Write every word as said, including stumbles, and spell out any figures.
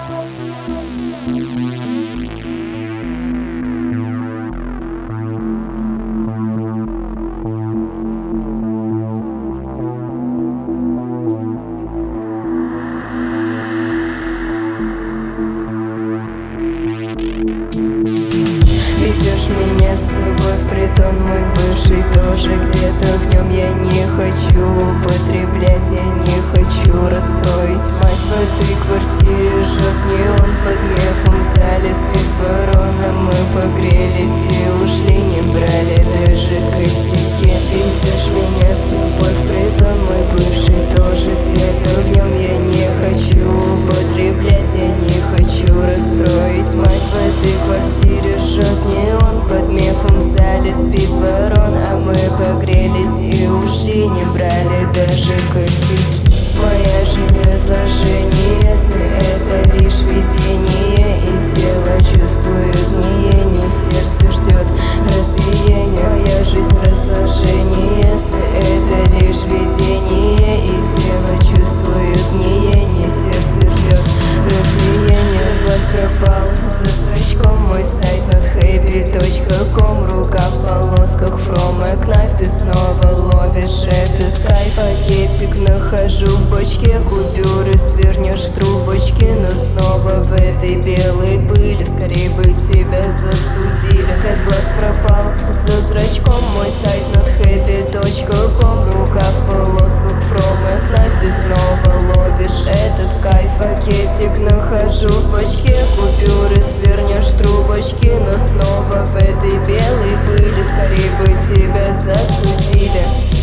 Ведешь меня с собой в притон, мой бывший тоже где-то в нем. Я не хочу употреблять, я не хочу расстроить мать. В этой квартире жжет неон под мефом, в зале спит барон, а мы погрелись и ушли, не брали даже косяки. Ведешь меня с собой в притон, мой бывший тоже где-то в нем. Я не хочу употреблять, я не хочу расстроить мать. В этой квартире жжет неон под мефом, в зале спит барон, а мы погрелись и ушли, не брали даже косяки. Моя жизнь разложение сны, это лишь видение, и тело чувствует гниение, сердце ждет разбиения. Моя жизнь разложение сны, это лишь видение, и тело чувствует гниение, сердце ждет разбиения. Глаз пропал за строчком, мой сайт not happy точка ком. Рука в полосках from a knife, ты снова ловишь этот кайф. Пакетик нахожу в бочке, купюры свернешь в трубочки, но снова в этой белой пыли, скорее бы тебя засудили. Цвет глаз пропал за зрачком, мой сайт not happy точка ком. Рука в полосках from a knife, ты снова ловишь этот кайф. Пакетик нахожу в бочке, купюры свернешь в трубочки, но снова в этой белой пыли, скорее бы тебя засудили.